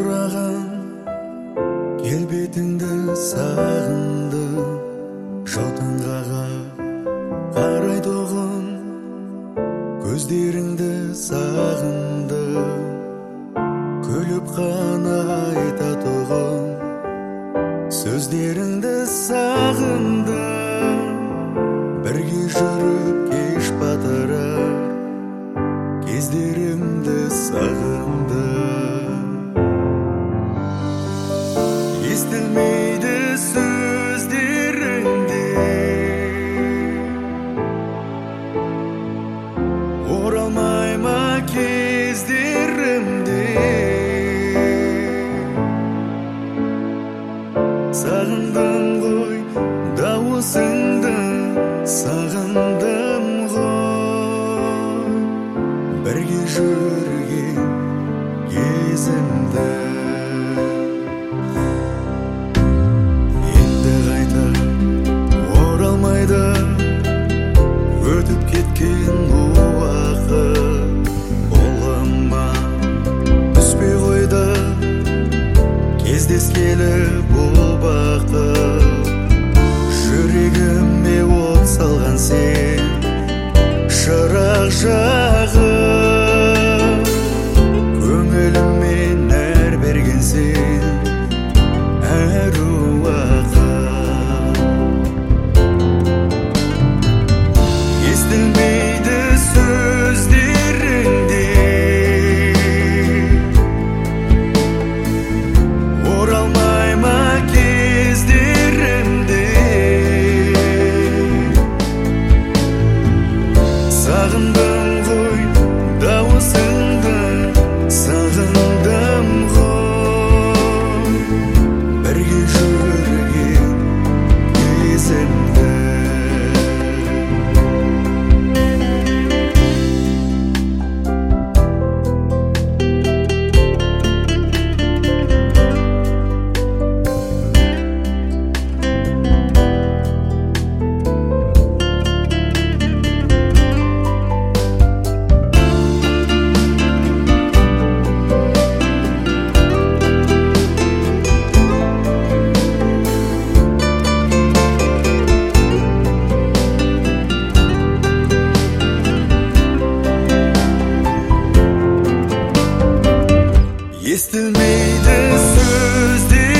жарқыраған келбетіңді сағындым, жаутаңғаға қарайтұғын көздеріңді сағындым, күліп қана айтатұғын сөздеріңді сағындым. Бірге жүріп кеш батырар кездерімді сағындым. Естілмейді сөздеріңде, оралмай ма кездерімде. Сағындым ғой дауысыңды, сағындым ғой бірге жүрген кезімді. Енді қайта оралмайды өтіп кеткен уақыт, қолыма түспей қойды кездескелі бұл бақыт. Жүрегіме от салған сен, шырақ жағып, көңіліме нәр берген сен әр уақыт. Естілмейді сөздеріңде, оралмай ма кездерімде. Сағындым ғой дауысыңды, сағындым ғой бірге жүрген кезімді. Естілмейді сөздер